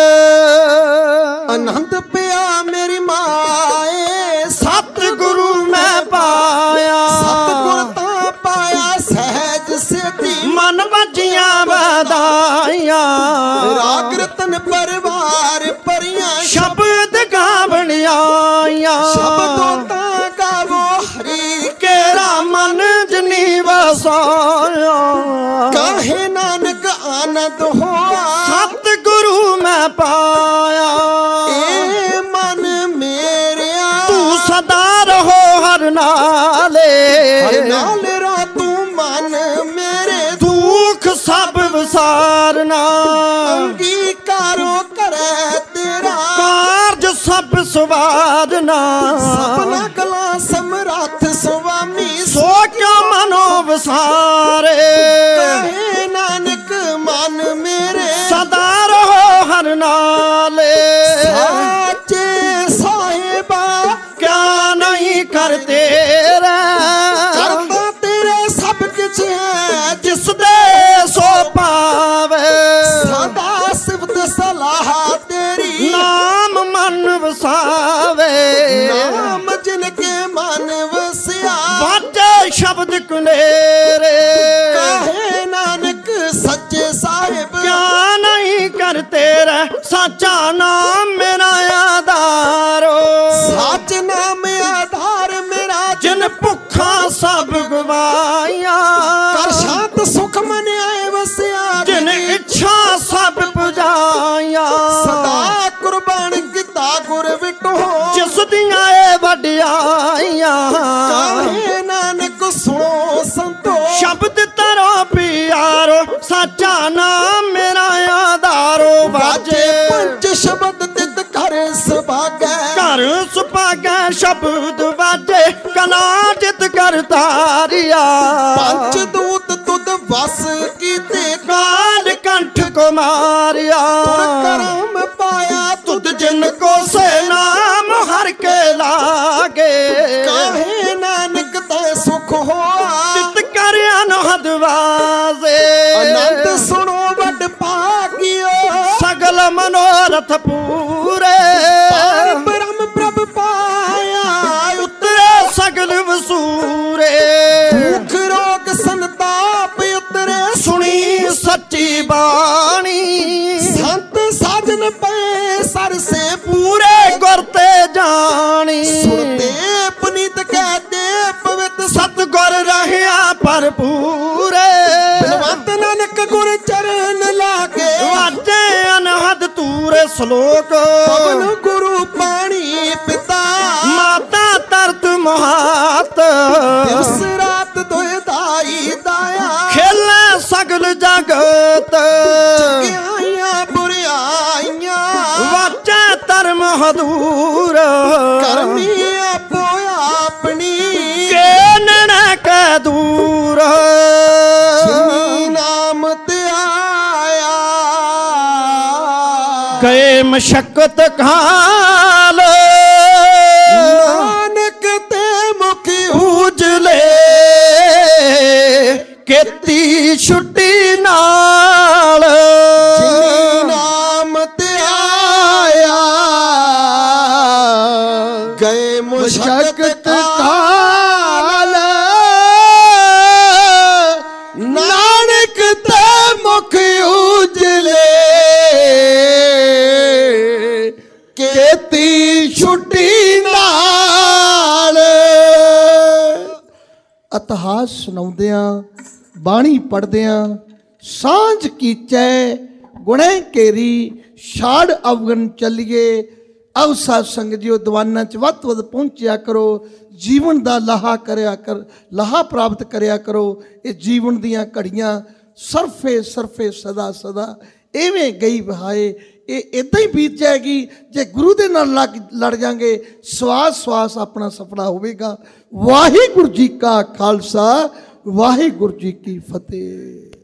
ਆਨੰਦ ਪਿਆ ਮੇਰੀ ਮਾਏ ਸਤਿਗੁਰੂ ਮੈਂ ਪਾਇਆ, ਸਤਿਗੁਰ ਤਾਂ ਪਾਇਆ ਸਹਿਜ ਸਿੱਧੀ ਮਨ ਵਾਜੀਆਂ ਵਧਾਈਆਂ। ਰਾਗ ਰਤਨ ਪਰਿਵਾਰ ਭਰੀਆਂ ਸ਼ਬਦ ਗਾਵਣ ਆਈਆਂ। ਸ਼ਬਦੋਂ ਤਾਂ ਗਾਵੋ ਹਰੀ ਕੇਰਾ ਮਨ ਜਨੀ ਵਸਾਇਆ। ਕਾਹੇ ਨਾਨਕ ਆਨੰਦ ਹੋਆ ਸਤਿਗੁਰੂ ਮੈਂ ਪਾਇਆ। ਏ ਮਨ ਮੇਰਿਆ ਤੂੰ ਸਦਾ ਰਹੋ ਹਰ ਨਾਲੇ, ਹਰ ਨਾਲ ਰੋ ਤੂੰ ਮਨ ਮੇਰੇ ਦੁੱਖ ਸਭ ਵਿਸਾਰਨਾ। ਅੰਗੀਕਾਰੋ ਕਰੇ ਤੇਰਾ ਕਾਰਜ ਸਭ ਸਵਾਰਨਾ। ਸਪਨਾ ਕਲਾ ਸਮਰੱਥ ਸੁਆਮੀ ਸੋ ਕਿਉ ਮਨੋ ਵਿਸਾਰੇ। ਕਹੇ ਨਾਨਕ ਮਨ ਮੇਰੇ ਸਦਾ ਰਹੋ ਹਰ ਨਾਲੇ। ਸਾਚੇ ਸਾਹਿਬਾ ਕਿਆ ਨਹੀਂ ਕਰ ਤੇਰਾ, ਕਰਤਾ ਤੇਰੇ ਸਭ ਕੁਛ ਹੈ ਜਿਸ ਦੇ ਸੋ ਪਾਵੇ। ਸਦਾ ਸਿਫਤ ਸਲਾਹ ਤੇਰੀ ਨਾਮ ਮਨ ਵਸਾਵੇ। ਨਾਮ ਜਿਨ ਕੇ ਮਨ ਵਸਿਆ ਵਾਜੇ ਸ਼ਬਦ ਕੁਨੇਰੇ। ਕਹੇ ਨਾਨਕ ਸੱਚੇ ਸਾਹਿਬ ਕਿਆ ਨਹੀਂ ਕਰ ਤੇਰਾ, ਸਾਚਾ ਨਾਮ ਮੇਰਾ ਆਧਾਰੋ। ਸੱਚ ਨਾਮ ਆਧਾਰ ਮੇਰਾ ਜਿਨ ਭੁੱਖਾ ਸਭ ਗਵਾਈਆਂ। ਕਰ ਸ਼ਾਂਤ ਸੁਖ ਮਨ ਆਏ ਵਸਿਆ ਜਿਨ ਇੱਛਾ ਸਭ ਪੁਜਾਈਆਂ। ਸਦਾ ਕੁਰਬਾਨ ਕੀਤਾ ਗੁਰ ਵਿਟੋ ਜਿਸ ਦੀਆਂ ਏ ਵਡਿਆਈਆਂ। ਕਹੇ ਨਾਨਕ ਸੁਣੋ ਸੰਤੋ ਸ਼ਬਦ ਤਰੋ ਪਿਆਰੋ, ਸਾਚਾ ਨਾਮ ਮੇਰਾ ਆਧਾਰੋ। ਵਾਜੇ ਪੰਜ ਸ਼ਬਦ ਤਿਤ ਕਰ ਸੁਭਾਗੈ ਘਰ ਸੁਭਾਗੈ ਸ਼ਬਦ ਵਾਜੇ। ਕਲਾ ਜਿਤ ਕਰ ਤਾਰਿਆ। ਪੰਜ ਦੂਤ ਤੁਧ ਵਸ ਕੀਤੇ ਕਾਲ ਕੰਠ ਕੋ ਮਾਰਿਆ। ਤੁਰ ਕਰਮ ਪਾਇਆ ਤੁਧ ਜਿਨ ਕੋ ਸੇ ਨਾਮ ਹਰ ਕੇ ਲਾਗੇ। ਕਹੇ ਨਾਨਕ ਤੈ ਸੁਖ ਹੋਆ ਤਿਤ ਕਰ ਅਨਹਦ ਵਾਜ਼ੇ। ਆਨੰਦ ਸੁਣੋ ਵੱਡ ਭਾਗਿਓ ਸਗਲ ਮਨੋਰਥ ਪੂਰੇ। ਪਾਰ ਬ੍ਰਹਮ ਪ੍ਰਭ ਪਾਇਆ ਉਤਰੇ ਸਗਲ ਵਸੂਰੇ। ਦੁਖ ਰੋਗ ਸੰਤਾਪ ਉਤਰੇ ਸੁਣੀ ਸੱਚੀ ਬਾਣੀ। ਸੰਤ ਸਾਜਨ ਪਏ ਸਰਸੇ ਪੂਰੇ ਗੁਰ ਤੇ ਜਾਣੀ। ਸੁਣਦੇ ਪੁਨੀਤ ਕਹਤੇ ਪਵਿੱਤ ਸਤਿਗੁਰ ਰਹਿਆ ਭਰਪੂਰੇ। ਬਲਵੰਤ ਨਾਨਕ ਗੁਰ ਚਰਨ ਲਾਗੇ ਵਾਜੇ ਅਨਹਦ ਤੂਰੇ ਸ਼ਲੋਕ। ਪਵਨ ਗੁਰੂ ਪਾਣੀ ਪਿਤਾ ਮਾਤਾ ਤਰਤ ਮਹਾਤ। ਦਿਵਸ ਰਾਤ ਦੋਇ ਦਾਈ ਦਾਇਆ ਖੇਲੇ ਸਗਲ ਜਗਤ। ਚੰਗਿਆਈਆਂ ਬੁਰਿਆਈਆਂ ਵਾਜੇ ਧਰਮ ਹਦੂਰ। ਕਰਮੀ ਆਪੋ ਆਪਣੀ ਕੇ ਨੈਣਾ ਕੈ ਦੂਰ। ਜਿਨੀ ਨਾਮ ਤੇ ਆਇਆ ਗਏ ਮਸ਼ਕਤ ਘਾਲ। ਨਾਨਕ ਤੇ ਮੁਖੀ ਉਜਲੇ ਕੀਤੀ ਛੁੱਟੀ ਨਾਲ। ਜਿਨੀ ਨਾਮ ਤੇ ਆਇਆ ਗਏ ਮੁਸ਼ਕਤ ਮੁਸ਼ਕਤ ਕਾਲ ਇਤਿਹਾਸ ਸੁਣਾਉਂਦਿਆਂ, ਬਾਣੀ ਪੜ੍ਹਦਿਆਂ, ਸਾਂਝ ਕੀਚੈ ਗੁਣੇ ਕੇਰੀ ਛਾੜ ਅਵਗਨ ਚੱਲੀਏ। ਆਓ ਸਾਧ ਸੰਗਤ ਜੀਓ, ਦੀਵਾਨਾਂ 'ਚ ਵੱਧ ਤੋਂ ਵੱਧ ਪਹੁੰਚਿਆ ਕਰੋ, ਜੀਵਨ ਦਾ ਲਾਹਾ ਪ੍ਰਾਪਤ ਕਰਿਆ ਕਰੋ। ਇਹ ਜੀਵਨ ਦੀਆਂ ਘੜੀਆਂ ਸਰਫੇ ਸਦਾ ਸਦਾ ਐਵੇਂ ਗਈ ਬਹਾਏ। ਇਹ ਇੱਦਾਂ ਹੀ ਬੀਤ ਜਾਏਗੀ ਜੇ ਗੁਰੂ ਦੇ ਨਾਲ ਲੜ ਜਾਂਗੇ। ਸਵਾਸ ਆਪਣਾ ਸਫਲਾ ਹੋਵੇਗਾ। ਵਾਹਿਗੁਰੂ ਜੀ ਕਾ ਖਾਲਸਾ, ਵਾਹਿਗੁਰੂ ਜੀ ਕੀ ਫਤਿਹ।